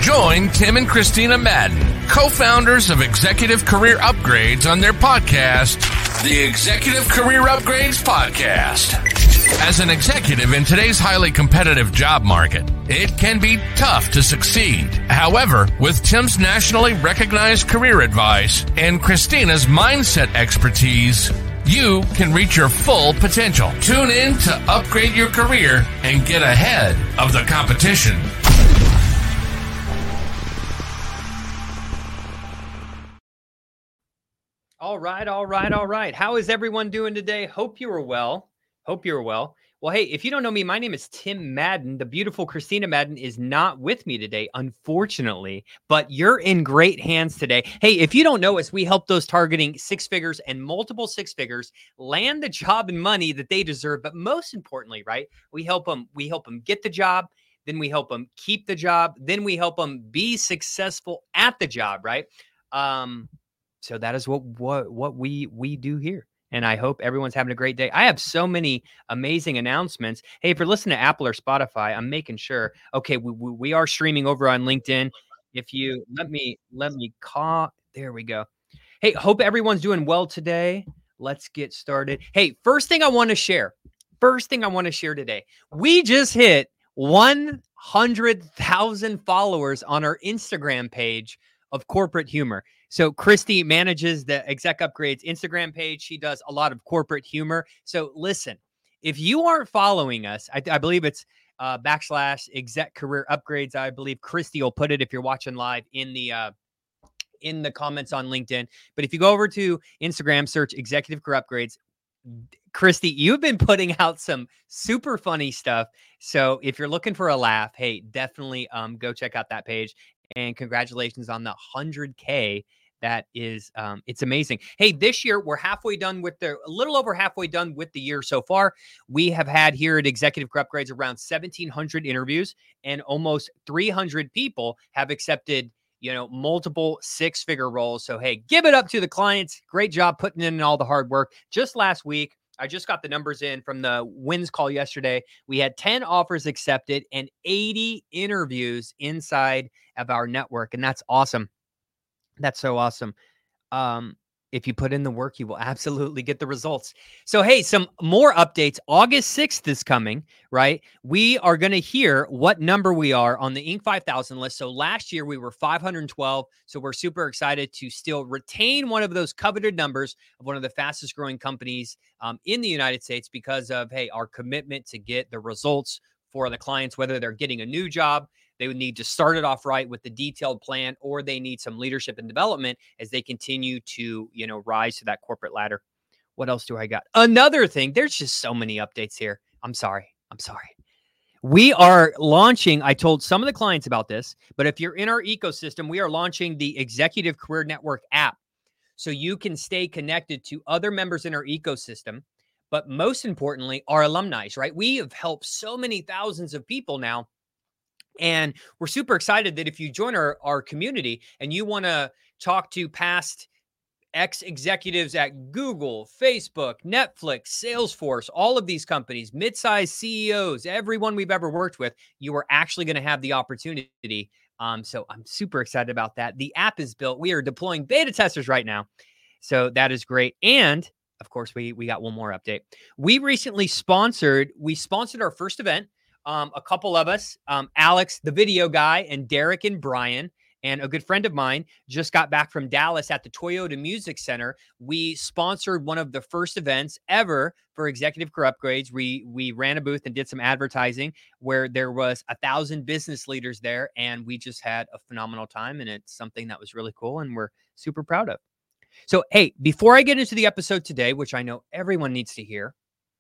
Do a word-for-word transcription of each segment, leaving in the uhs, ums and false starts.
Join Tim and Christina Madden, co-founders of Executive Career Upgrades, on their podcast, the Executive Career Upgrades Podcast. As an executive in today's highly competitive job market, it can be tough to succeed. However, with Tim's nationally recognized career advice and Christina's mindset expertise, you can reach your full potential. Tune in to upgrade your career and get ahead of the competition. All right, all right, all right. How is everyone doing today? Hope you are well. Hope you're well. Well, hey, if you don't know me, my name is Tim Madden. The beautiful Christina Madden is not with me today, unfortunately, but you're in great hands today. Hey, if you don't know us, we help those targeting six figures and multiple six figures land the job and money that they deserve. But most importantly, right, we help them, we help them get the job. Then we help them keep the job. Then we help them be successful at the job, right? Um, so that is what, what, what we, we do here. And I hope everyone's having a great day. I have so many amazing announcements. Hey, if you're listening to Apple or Spotify, I'm making sure. Okay, we, we, we are streaming over on LinkedIn. If you let me, let me call. There we go. Hey, hope everyone's doing well today. Let's get started. Hey, first thing I want to share. First thing I want to share today. We just hit one hundred thousand followers on our Instagram page of Corporate Humor. So Christy manages the Exec Upgrades Instagram page. She does a lot of corporate humor. So listen, if you aren't following us, I, I believe it's uh, backslash Exec Career Upgrades. I believe Christy will put it, if you're watching live, in the uh, in the comments on LinkedIn. But if you go over to Instagram, search Executive Career Upgrades. Christy, you've been putting out some super funny stuff. So if you're looking for a laugh, hey, definitely um, go check out that page. And congratulations on the one hundred K. That is, um, it's amazing. Hey, this year we're halfway done with the, a little over halfway done with the year so far. We have had here at Executive Career Upgrades around seventeen hundred interviews, and almost three hundred people have accepted, you know, multiple six-figure roles. So, hey, give it up to the clients. Great job putting in all the hard work. Just last week, I just got the numbers in from the wins call yesterday. We had ten offers accepted and eighty interviews inside of our network. And that's awesome. That's so awesome. Um, if you put in the work, you will absolutely get the results. So, hey, some more updates. August sixth is coming, right? We are going to hear what number we are on the Inc five thousand list. So last year we were five hundred twelve. So we're super excited to still retain one of those coveted numbers of one of the fastest growing companies um, in the United States because of, hey, our commitment to get the results for the clients, whether they're getting a new job. They would need to start it off right with the detailed plan, or they need some leadership and development as they continue to, you know, rise to that corporate ladder. What else do I got? Another thing, there's just so many updates here. I'm sorry. I'm sorry. We are launching, I told some of the clients about this, but if you're in our ecosystem, we are launching the Executive Career Network app. So you can stay connected to other members in our ecosystem, but most importantly, our alumni, right? We have helped so many thousands of people now. And we're super excited that if you join our, our community and you want to talk to past ex-executives at Google, Facebook, Netflix, Salesforce, all of these companies, mid-sized C E Os, everyone we've ever worked with, you are actually going to have the opportunity. Um, so I'm super excited about that. The app is built. We are deploying beta testers right now. So that is great. And of course, we, we got one more update. We recently sponsored, we sponsored our first event. Um, a couple of us, um, Alex, the video guy, and Derek and Brian, and a good friend of mine just got back from Dallas at the Toyota Music Center. We sponsored one of the first events ever for Executive Career Upgrades. We, we ran a booth and did some advertising where there was a thousand business leaders there, and we just had a phenomenal time, and it's something that was really cool and we're super proud of. So, hey, before I get into the episode today, which I know everyone needs to hear,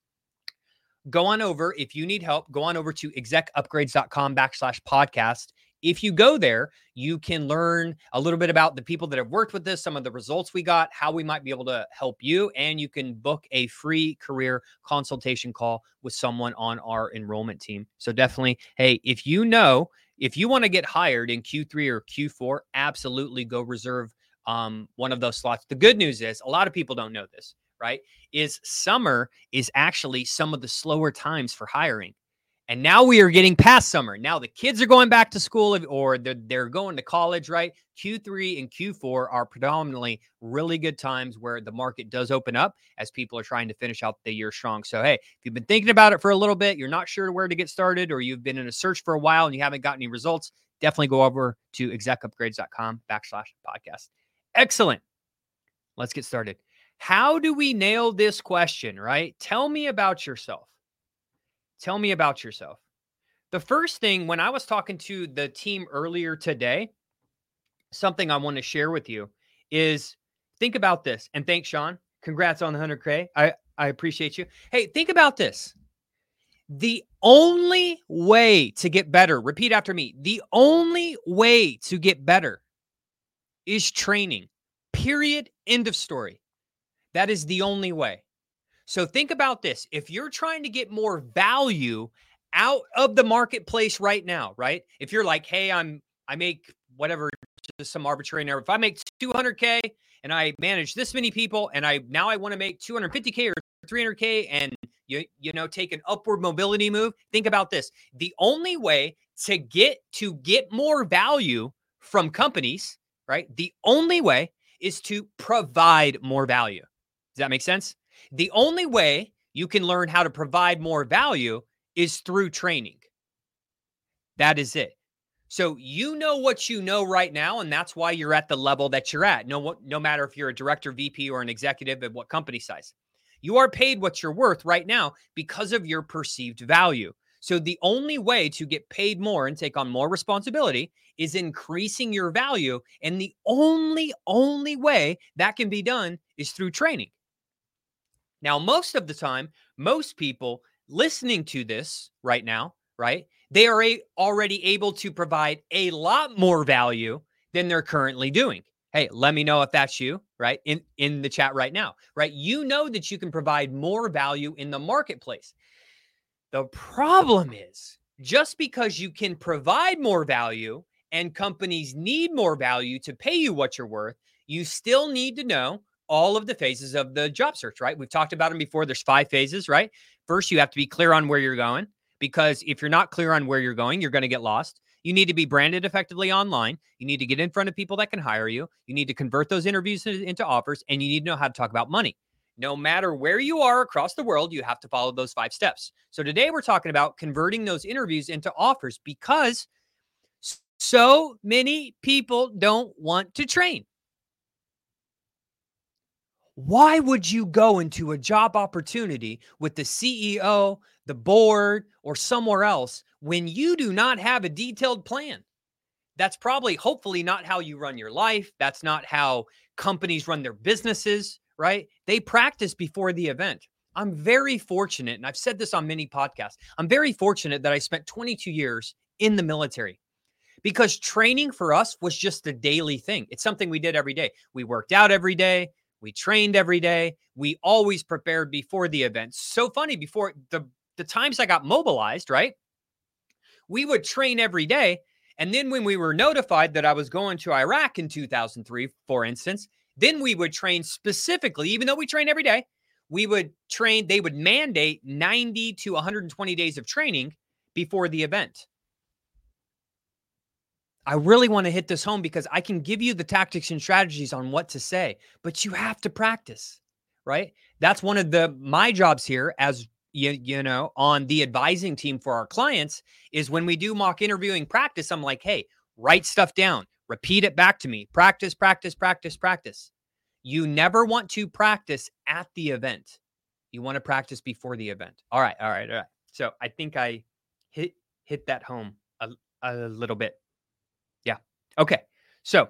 go on over. If you need help, go on over to execupgrades.com backslash podcast. If you go there, you can learn a little bit about the people that have worked with this, some of the results we got, how we might be able to help you, and you can book a free career consultation call with someone on our enrollment team. So definitely, hey, if you know, if you want to get hired in Q three or Q four, absolutely go reserve um, one of those slots. The good news is a lot of people don't know this, right? Is summer is actually some of the slower times for hiring. And now we are getting past summer. Now the kids are going back to school or they're, they're going to college, right? Q three and Q four are predominantly really good times where the market does open up as people are trying to finish out the year strong. So, hey, if you've been thinking about it for a little bit, you're not sure where to get started, or you've been in a search for a while and you haven't got any results, definitely go over to execupgrades.com backslash podcast. Excellent. Let's get started. How do we nail this question, right? Tell me about yourself. Tell me about yourself. The first thing, when I was talking to the team earlier today, something I want to share with you is think about this. And thanks, Sean. Congrats on the one hundred K. I, I appreciate you. Hey, think about this. The only way to get better, repeat after me, the only way to get better is training. Period. End of story. That is the only way. So think about this. If you're trying to get more value out of the marketplace right now, right? If you're like, hey, I'm, I make whatever, just some arbitrary number. If I make two hundred K and I manage this many people and I, now I want to make two hundred fifty K or three hundred K and you, you know, take an upward mobility move. Think about this. The only way to get, to get more value from companies, right? The only way is to provide more value. Does that make sense? The only way you can learn how to provide more value is through training. That is it. So you know what you know right now, and that's why you're at the level that you're at. No, no matter if you're a director, V P, or an executive at what company size. You are paid what you're worth right now because of your perceived value. So the only way to get paid more and take on more responsibility is increasing your value. And the only, only way that can be done is through training. Now, most of the time, most people listening to this right now, right, they are a, already able to provide a lot more value than they're currently doing. Hey, let me know if that's you, right, in, in the chat right now, right? You know that you can provide more value in the marketplace. The problem is, just because you can provide more value and companies need more value to pay you what you're worth, you still need to know all of the phases of the job search, right? We've talked about them before. There's five phases, right? First, you have to be clear on where you're going, because if you're not clear on where you're going, you're going to get lost. You need to be branded effectively online. You need to get in front of people that can hire you. You need to convert those interviews into offers, and you need to know how to talk about money. No matter where you are across the world, you have to follow those five steps. So today we're talking about converting those interviews into offers, because so many people don't want to train. Why would you go into a job opportunity with the C E O, the board, or somewhere else when you do not have a detailed plan? That's probably, hopefully, not how you run your life. That's not how companies run their businesses, right? They practice before the event. I'm very fortunate, and I've said this on many podcasts, I'm very fortunate that I spent twenty-two years in the military, because training for us was just a daily thing. It's something we did every day. We worked out every day. We trained every day. We always prepared before the event. So funny, before the, the times I got mobilized, right? We would train every day. And then when we were notified that I was going to Iraq in two thousand three, for instance, then we would train specifically, even though we train every day, we would train, they would mandate ninety to one hundred twenty days of training before the event. I really want to hit this home because I can give you the tactics and strategies on what to say, but you have to practice, right? That's one of the, my jobs here as you, you know, on the advising team for our clients is when we do mock interviewing practice, I'm like, hey, write stuff down, repeat it back to me, practice, practice, practice, practice. You never want to practice at the event. You want to practice before the event. All right. All right. All right. So I think I hit, hit that home a, a little bit. Yeah. Okay. So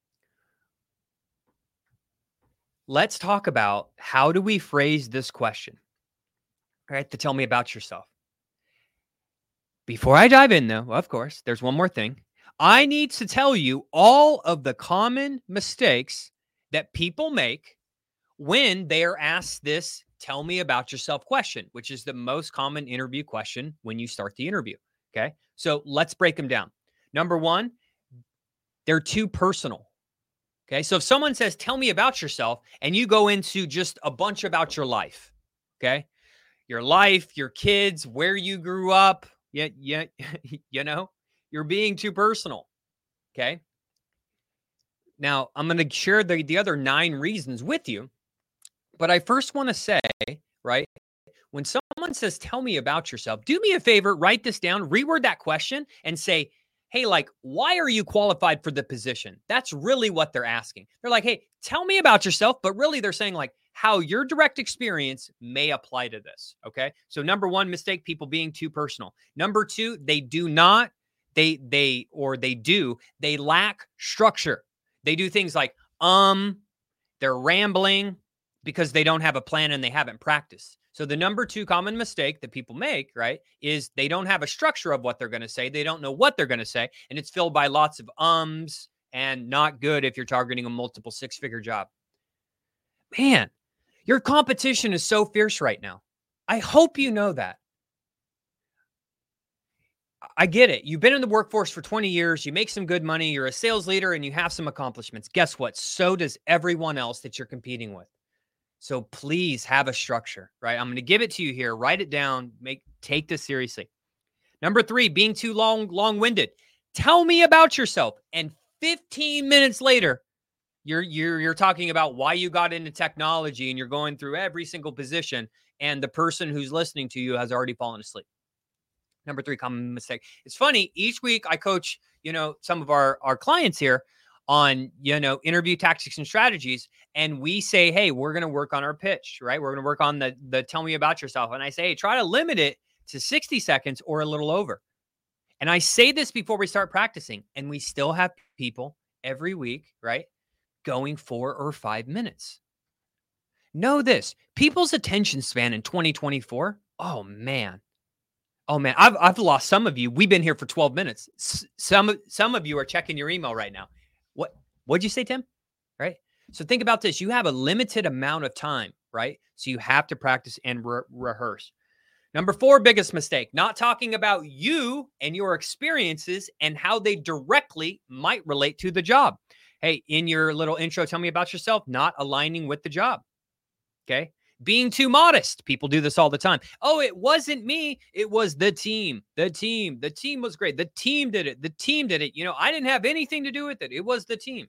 let's talk about how do we phrase this question, all right, to tell me about yourself. Before I dive in, though, of course, there's one more thing. I need to tell you all of the common mistakes that people make when they are asked this tell me about yourself question, which is the most common interview question when you start the interview. Okay. So let's break them down. Number one, they're too personal. Okay. So if someone says, tell me about yourself, and you go into just a bunch about your life, okay, your life, your kids, where you grew up, Yeah, yeah, you know, you're being too personal. Okay. Now, I'm going to share the, the other nine reasons with you. But I first want to say, right, when someone says, tell me about yourself, do me a favor, write this down, reword that question and say, hey, like, why are you qualified for the position? That's really what they're asking. They're like, hey, tell me about yourself. But really, they're saying, like, how your direct experience may apply to this. Okay. So, number one mistake, people being too personal. Number two, they do not, they, they, or they do, they lack structure. They do things like, um, they're rambling because they don't have a plan and they haven't practiced. So the number two common mistake that people make, right, is they don't have a structure of what they're going to say. They don't know what they're going to say. And it's filled by lots of ums and not good if you're targeting a multiple six-figure job. Man, your competition is so fierce right now. I hope you know that. I get it. You've been in the workforce for twenty years. You make some good money. You're a sales leader and you have some accomplishments. Guess what? So does everyone else that you're competing with. So please have a structure, right? I'm going to give it to you here. Write it down. Make take this seriously. Number three, being too long, long-winded. Tell me about yourself. And fifteen minutes later, you're you're you're talking about why you got into technology and you're going through every single position, and the person who's listening to you has already fallen asleep. Number three common mistake. It's funny. Each week I coach, you know, some of our, our clients here on, you know, interview tactics and strategies. And we say, hey, we're going to work on our pitch, right? We're going to work on the, the tell me about yourself. And I say, hey, try to limit it to sixty seconds or a little over. And I say this before we start practicing. And we still have people every week, right, going four or five minutes. Know this. People's attention span in twenty twenty-four, oh, man. Oh, man, I've, I've lost some of you. We've been here for twelve minutes. S- some, some of you are checking your email right now. What, what'd you say, Tim? Right? So think about this. You have a limited amount of time, right? So you have to practice and re- rehearse. Number four, biggest mistake, not talking about you and your experiences and how they directly might relate to the job. Hey, in your little intro, tell me about yourself, not aligning with the job. Okay. Being too modest. People do this all the time. Oh, it wasn't me. It was the team. The team. The team was great. The team did it. The team did it. You know, I didn't have anything to do with it. It was the team.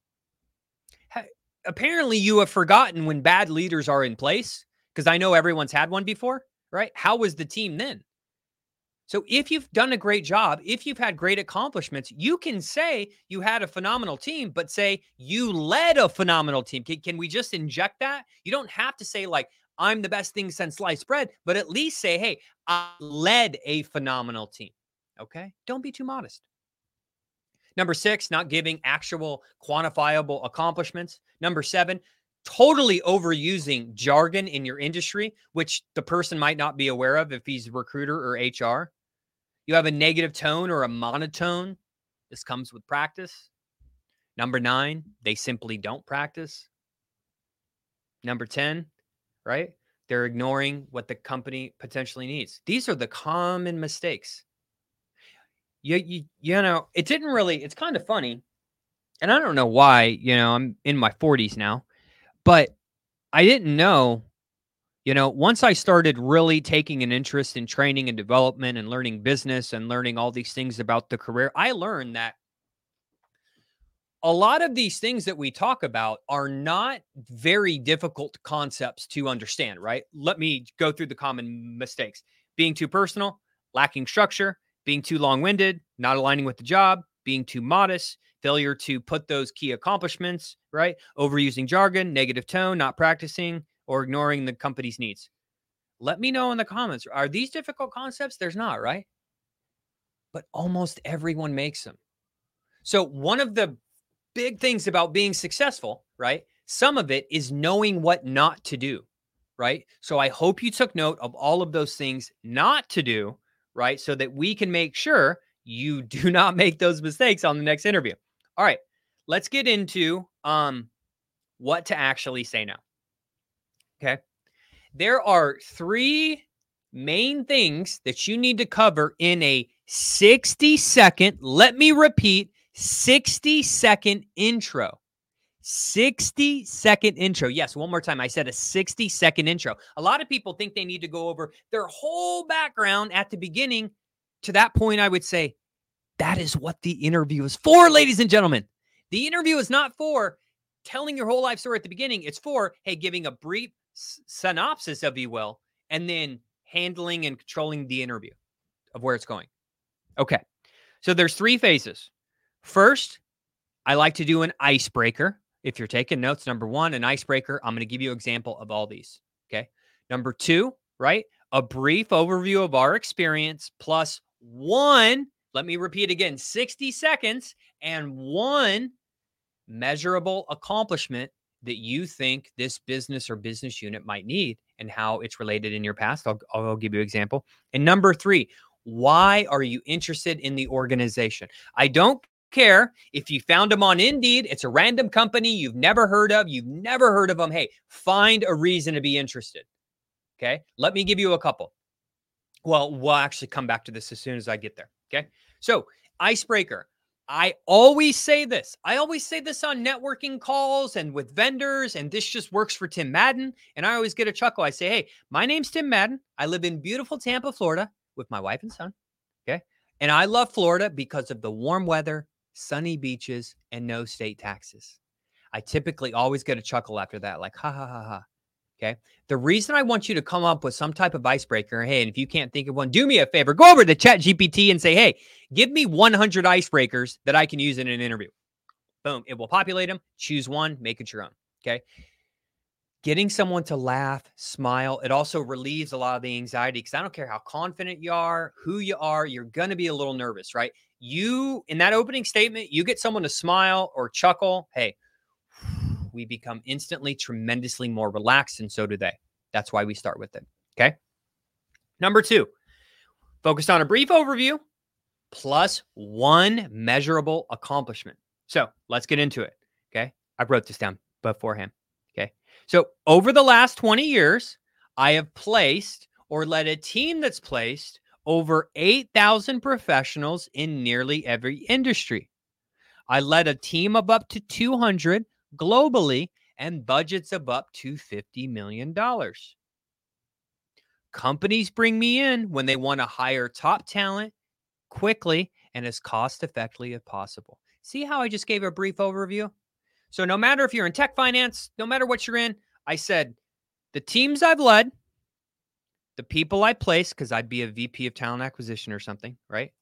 Ha- Apparently, you have forgotten when bad leaders are in place, because I know everyone's had one before, right? How was the team then? So if you've done a great job, if you've had great accomplishments, you can say you had a phenomenal team, but say you led a phenomenal team. Can, can we just inject that? You don't have to say like, I'm the best thing since sliced bread, but at least say, hey, I led a phenomenal team. Okay. Don't be too modest. Number six, not giving actual quantifiable accomplishments. Number seven, totally overusing jargon in your industry, which the person might not be aware of if he's a recruiter or H R. You have a negative tone or a monotone. This comes with practice. Number nine, they simply don't practice. Number ten, right? They're ignoring what the company potentially needs. These are the common mistakes. You, you, you know, it didn't really, it's kind of funny. And I don't know why, you know, I'm in my forties now, but I didn't know, you know, once I started really taking an interest in training and development and learning business and learning all these things about the career, I learned that a lot of these things that we talk about are not very difficult concepts to understand, right? Let me go through the common mistakes. Being too personal, lacking structure, being too long-winded, not aligning with the job, being too modest, failure to put those key accomplishments, right? Overusing jargon, negative tone, not practicing, or ignoring the company's needs. Let me know in the comments. Are these difficult concepts? There's not, right? But almost everyone makes them. So one of the big things about being successful, right? Some of it is knowing what not to do, right? So I hope you took note of all of those things not to do, right? So that we can make sure you do not make those mistakes on the next interview. All right, let's get into um, what to actually say now. Okay. There are three main things that you need to cover in a sixty second, let me repeat, sixty second intro. sixty second intro. Yes, one more time. I said a sixty second intro. A lot of people think they need to go over their whole background at the beginning. to that point, I would say that is what the interview is for, ladies and gentlemen. The interview is not for telling your whole life story at the beginning. It's for, hey, giving a brief s- synopsis, if you will, and then handling and controlling the interview of where it's going. Okay. So there's three phases. First, I like to do an icebreaker. If you're taking notes, number one, an icebreaker. I'm going to give you an example of all these. Okay. Number two, right? A brief overview of our experience plus one, let me repeat again, sixty seconds and one measurable accomplishment that you think this business or business unit might need and how it's related in your past. I'll, I'll give you an example. And number three, why are you interested in the organization? I don't care if you found them on Indeed. It's a random company you've never heard of. You've never heard of them. Hey, find a reason to be interested. Okay. Let me give you a couple. Well, we'll actually come back to this as soon as I get there. Okay. So icebreaker. I always say this. I always say this on networking calls and with vendors, and this just works for Tim Madden. And I always get a chuckle. I say, hey, my name's Tim Madden. I live in beautiful Tampa, Florida with my wife and son. Okay. And I love Florida because of the warm weather, sunny beaches, and no state taxes. I typically always get a chuckle after that, like, ha, ha, ha, ha. Okay. The reason I want you to come up with some type of icebreaker, hey, and if you can't think of one, do me a favor, go over to ChatGPT and say, hey, give me one hundred icebreakers that I can use in an interview. Boom. It will populate them. Choose one, make it your own. Okay. Getting someone to laugh, smile. It also relieves a lot of the anxiety because I don't care how confident you are, who you are, you're going to be a little nervous, right? You, in that opening statement, you get someone to smile or chuckle. Hey, we become instantly tremendously more relaxed, and so do they. That's why we start with it. Okay. Number two, focused on a brief overview plus one measurable accomplishment. So let's get into it. Okay. I wrote this down beforehand. Okay. So over the last twenty years, I have placed or led a team that's placed over eight thousand professionals in nearly every industry. I led a team of up to two hundred globally and budgets of up to fifty million dollars. Companies bring me in when they want to hire top talent quickly and as cost effectively as possible. See how I just gave a brief overview? So no matter if you're in tech finance, no matter what you're in, I said the teams I've led, the people I placed, because I'd be a V P of talent acquisition or something, right?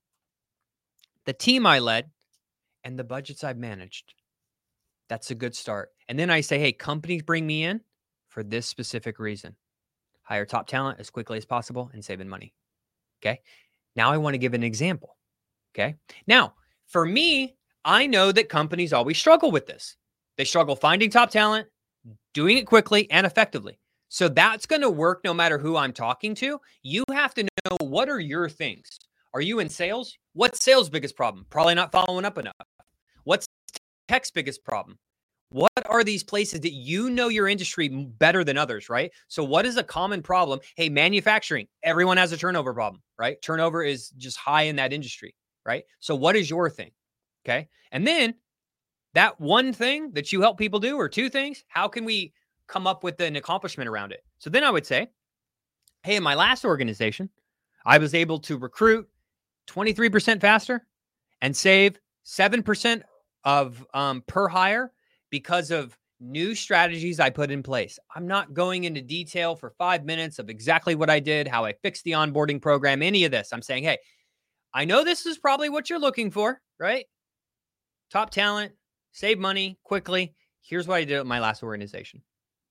The team I led and the budgets I've managed. That's a good start. And then I say, hey, companies bring me in for this specific reason. Hire top talent as quickly as possible and saving money. Okay. Now I want to give an example. Okay. Now, for me, I know that companies always struggle with this. They struggle finding top talent, doing it quickly and effectively. So that's going to work no matter who I'm talking to. You have to know, what are your things? Are you in sales? What's sales' biggest problem? Probably not following up enough. What's tech's biggest problem? What are these places that you know your industry better than others, right? So what is a common problem? Hey, manufacturing, everyone has a turnover problem, right? Turnover is just high in that industry, right? So what is your thing? Okay. And then that one thing that you help people do, or two things, how can we come up with an accomplishment around it? So then I would say, hey, in my last organization, I was able to recruit twenty-three percent faster and save seven percent of um, per hire because of new strategies I put in place. I'm not going into detail for five minutes of exactly what I did, how I fixed the onboarding program, any of this. I'm saying, hey, I know this is probably what you're looking for, right? Top talent, save money quickly. Here's what I did at my last organization.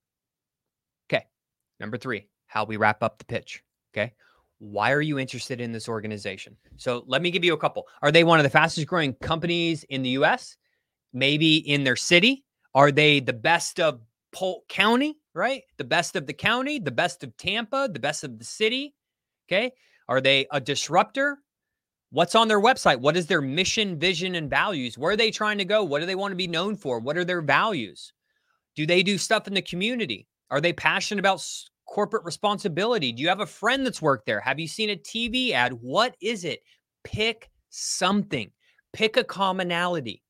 Okay. Number three, how we wrap up the pitch. Okay. Why are you interested in this organization? So let me give you a couple. Are they one of the fastest growing companies in the U S? Maybe in their city? Are they the best of Polk County, right? The best of the county, the best of Tampa, the best of the city. Okay. Are they a disruptor? What's on their website? What is their mission, vision, and values? Where are they trying to go? What do they want to be known for? What are their values? Do they do stuff in the community? Are they passionate about corporate responsibility? Do you have a friend that's worked there? Have you seen a T V ad? What is it? Pick something. Pick a commonality.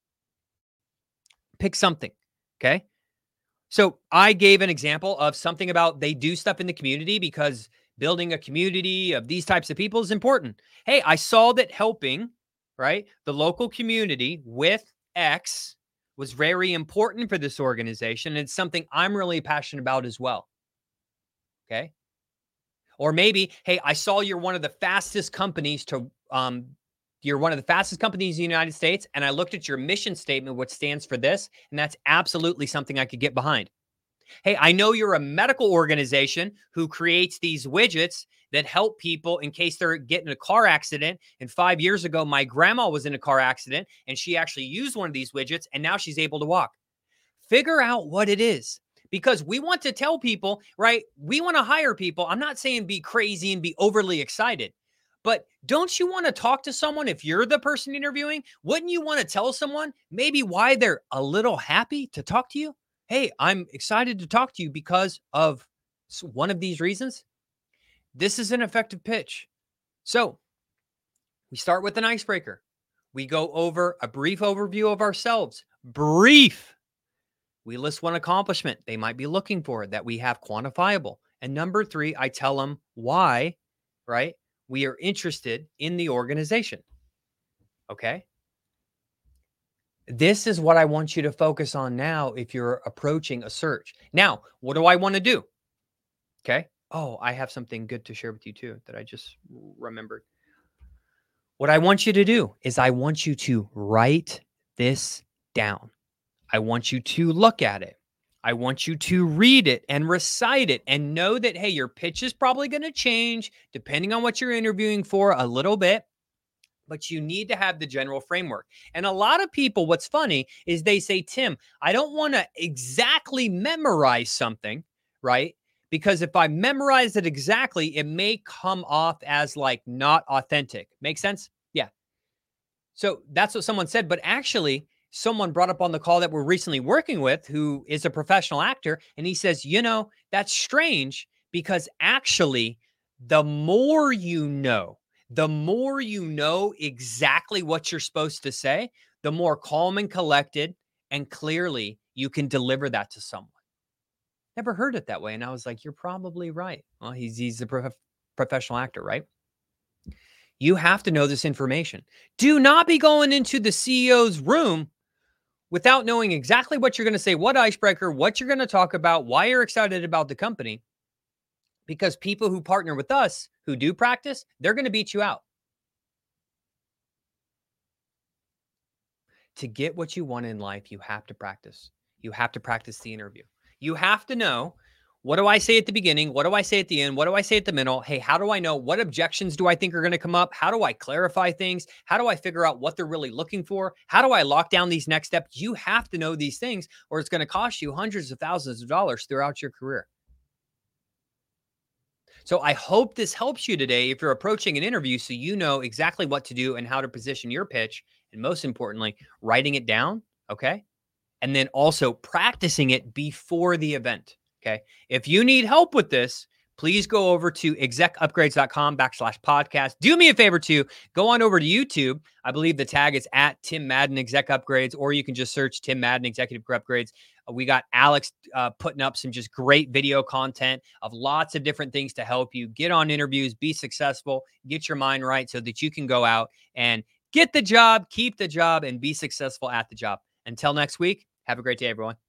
Pick something. Okay. So I gave an example of something about they do stuff in the community because building a community of these types of people is important. Hey, I saw that helping, right, the local community with X was very important for this organization. And it's something I'm really passionate about as well. Okay. Or maybe, hey, I saw you're one of the fastest companies to, um, you're one of the fastest companies in the United States. And I looked at your mission statement, which stands for this. And that's absolutely something I could get behind. Hey, I know you're a medical organization who creates these widgets that help people in case they're getting in a car accident. And five years ago, my grandma was in a car accident and she actually used one of these widgets and now she's able to walk. Figure out what it is, because we want to tell people, right? We want to hire people. I'm not saying be crazy and be overly excited, but don't you want to talk to someone if you're the person interviewing? Wouldn't you want to tell someone maybe why they're a little happy to talk to you? Hey, I'm excited to talk to you because of one of these reasons. This is an effective pitch. So we start with an icebreaker. We go over a brief overview of ourselves. Brief. We list one accomplishment they might be looking for that we have quantifiable. And number three, I tell them why, right? We are interested in the organization. Okay. This is what I want you to focus on now if you're approaching a search. Now, what do I want to do? Okay. Oh, I have something good to share with you too that I just remembered. What I want you to do is I want you to write this down. I want you to look at it. I want you to read it and recite it and know that, hey, your pitch is probably going to change depending on what you're interviewing for a little bit. But you need to have the general framework. And a lot of people, what's funny is they say, Tim, I don't want to exactly memorize something, right? Because if I memorize it exactly, it may come off as like not authentic. Make sense? Yeah. So that's what someone said. But actually, someone brought up on the call that we're recently working with who is a professional actor. And he says, you know, that's strange because actually, the more you know, the more you know exactly what you're supposed to say, the more calm and collected and clearly you can deliver that to someone. Never heard it that way. And I was like, you're probably right. Well, he's, he's a prof- professional actor, right? You have to know this information. Do not be going into the C E O's room without knowing exactly what you're going to say, what icebreaker, what you're going to talk about, why you're excited about the company. Because people who partner with us, who do practice, they're going to beat you out. To get what you want in life, you have to practice. You have to practice the interview. You have to know, what do I say at the beginning? What do I say at the end? What do I say at the middle? Hey, how do I know what objections do I think are going to come up? How do I clarify things? How do I figure out what they're really looking for? How do I lock down these next steps? You have to know these things or it's going to cost you hundreds of thousands of dollars throughout your career. So I hope this helps you today if you're approaching an interview so you know exactly what to do and how to position your pitch. And most importantly, writing it down, okay? And then also practicing it before the event, okay? If you need help with this, please go over to execupgrades.com backslash podcast. Do me a favor too. Go on over to YouTube. I believe the tag is at Tim Madden Exec Upgrades, or you can just search Tim Madden Executive Career Upgrades. We got Alex uh, putting up some just great video content of lots of different things to help you get on interviews, be successful, get your mind right so that you can go out and get the job, keep the job, and be successful at the job. Until next week, have a great day, everyone.